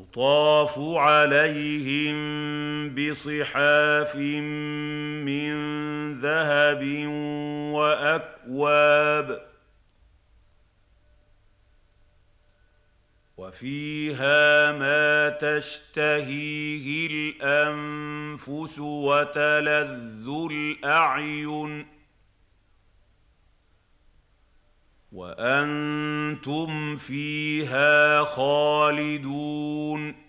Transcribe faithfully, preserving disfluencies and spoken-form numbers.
يطاف عليهم بصحاف من ذهب وأكواب وفيها ما تشتهيه الأنفس وتلذ الأعين وأنتم فيها خالدون